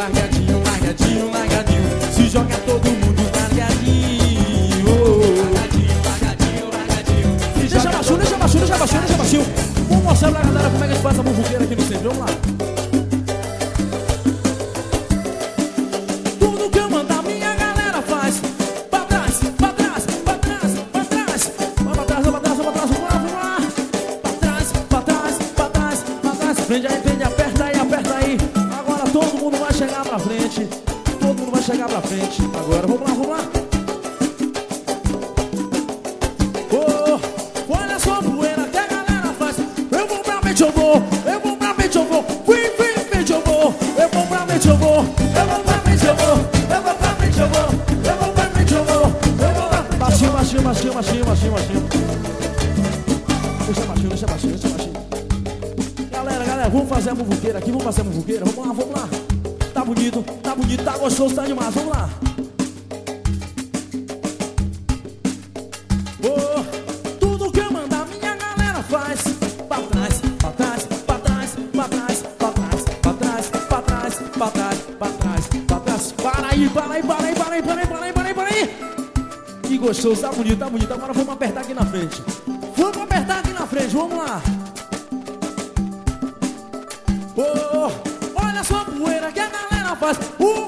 largadinho, largadinho, largadinho. Se joga todo mundo largadinho. Largadinho, largadinho, largadinho. Deixa baixinho, deixa baixinho, deixa baixinho, deixa baixinho. Vamos mostrar pra galera como é que a gente faz a muvuqueira aqui no centro. Vamos lá. Tudo que eu mandar minha galera faz. Pra trás, pra trás, pra trás, pra trás. Vai pra trás, vai pra trás, vai pra trás, vamos lá, vamos lá. Pra trás, pra trás, pra trás, pra trás. Prende aí, prende, aperta aí, aperta aí. Agora todo mundo vai chegar pra frente. Todo mundo vai chegar pra frente. Agora, vamos lá, vamos lá. Oh, olha só a poeira que a galera faz. Eu vou pra mente, eu vou. Eu vou pra mente, eu vou. Fui, mente, eu vou. Eu vou pra mente, eu vou. Eu vou pra mente, eu vou. Eu vou pra mente, eu vou. Eu vou pra mente, eu vou. Eu vou lá. Baixinho, baixinho, baixinho, baixinho, baixinho, baixinho. Deixa baixinho, deixa baixinho, deixa baixinho. Galera, vamos fazer a muvuqueira aqui, vamos fazer a muvuqueira. Vamos lá, vamos lá. Tá bonito, tá gostoso, tá demais, vamos lá. Oh, tudo que eu mandar minha galera faz. Pra trás, pra trás, pra trás, pra trás, pra trás, pra trás, pra trás, pra trás, pra trás, pra trás. Para aí, para aí, para aí, para aí, para aí, para aí, para aí, para aí. Que gostoso, tá bonito, tá bonito. Agora vamos apertar aqui na frente. Vamos apertar aqui na frente, vamos lá. Oh, olha só a poeira que a galera faz.